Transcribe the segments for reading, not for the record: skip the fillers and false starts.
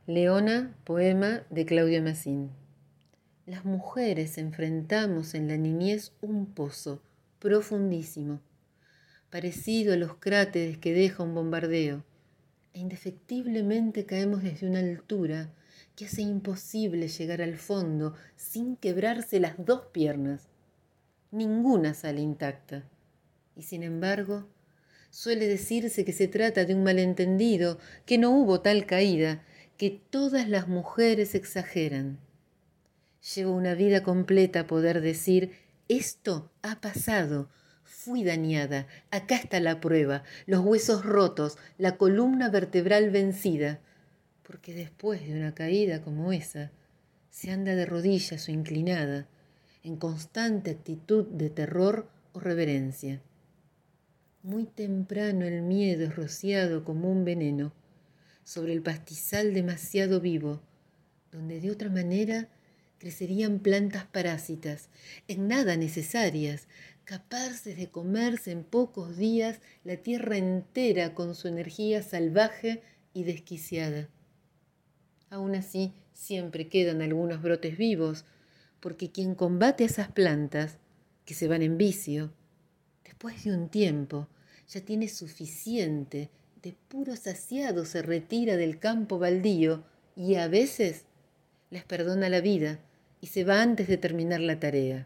Leona, poema de Claudia Massín. Las mujeres enfrentamos en la niñez un pozo profundísimo, parecido a los cráteres que deja un bombardeo, e indefectiblemente caemos desde una altura que hace imposible llegar al fondo sin quebrarse las dos piernas. Ninguna sale intacta, y sin embargo, suele decirse que se trata de un malentendido, que no hubo tal caída, que todas las mujeres exageran. Llevo una vida completa a poder decir, esto ha pasado, fui dañada, acá está la prueba, los huesos rotos, la columna vertebral vencida, porque después de una caída como esa, se anda de rodillas o inclinada, en constante actitud de terror o reverencia. Muy temprano el miedo es rociado como un veneno sobre el pastizal demasiado vivo, donde de otra manera crecerían plantas parásitas, en nada necesarias, capaces de comerse en pocos días la tierra entera con su energía salvaje y desquiciada. Aún así, siempre quedan algunos brotes vivos, porque quien combate a esas plantas, que se van en vicio, después de un tiempo ya tiene suficiente, de puro saciado se retira del campo baldío y a veces les perdona la vida y se va antes de terminar la tarea.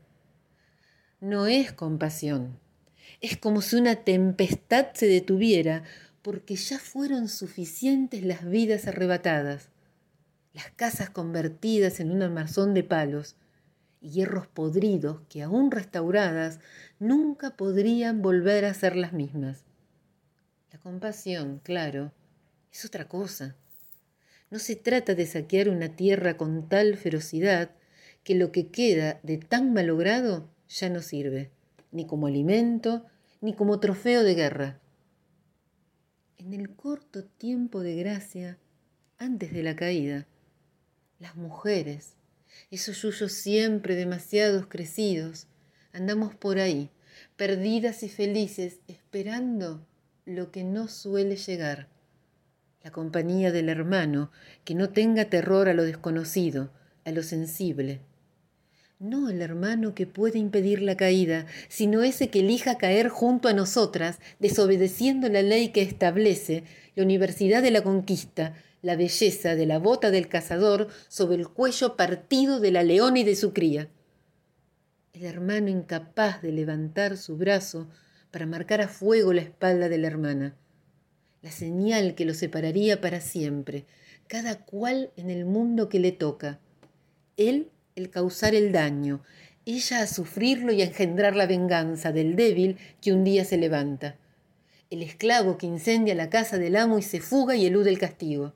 No es compasión, es como si una tempestad se detuviera porque ya fueron suficientes las vidas arrebatadas, las casas convertidas en un armazón de palos y hierros podridos que aún restauradas nunca podrían volver a ser las mismas. La compasión, claro, es otra cosa. No se trata de saquear una tierra con tal ferocidad que lo que queda de tan malogrado ya no sirve, ni como alimento, ni como trofeo de guerra. En el corto tiempo de gracia, antes de la caída, las mujeres, esos yuyos siempre demasiados crecidos, andamos por ahí, perdidas y felices, esperando lo que no suele llegar. La compañía del hermano, que no tenga terror a lo desconocido, a lo sensible. No el hermano que puede impedir la caída, sino ese que elija caer junto a nosotras, desobedeciendo la ley que establece la universidad de la conquista, la belleza de la bota del cazador sobre el cuello partido de la leona y de su cría. El hermano incapaz de levantar su brazo para marcar a fuego la espalda de la hermana. La señal que lo separaría para siempre, cada cual en el mundo que le toca. Él el causar el daño, ella a sufrirlo y a engendrar la venganza del débil que un día se levanta. El esclavo que incendia la casa del amo y se fuga y elude el castigo.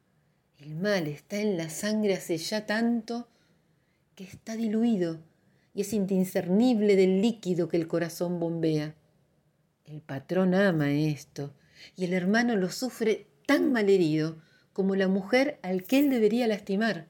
El mal está en la sangre hace ya tanto que está diluido y es indiscernible del líquido que el corazón bombea. El patrón ama esto y el hermano lo sufre tan malherido como la mujer al que él debería lastimar.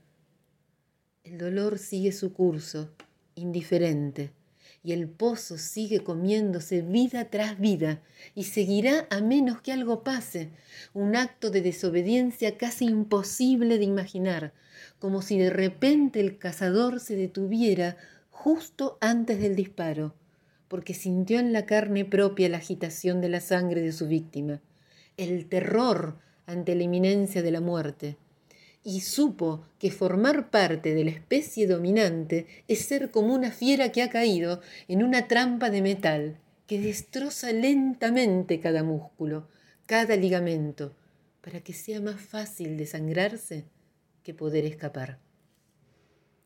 El dolor sigue su curso, indiferente, y el pozo sigue comiéndose vida tras vida y seguirá a menos que algo pase, un acto de desobediencia casi imposible de imaginar, como si de repente el cazador se detuviera justo antes del disparo, porque sintió en la carne propia la agitación de la sangre de su víctima, el terror ante la inminencia de la muerte, y supo que formar parte de la especie dominante es ser como una fiera que ha caído en una trampa de metal que destroza lentamente cada músculo, cada ligamento, para que sea más fácil desangrarse que poder escapar.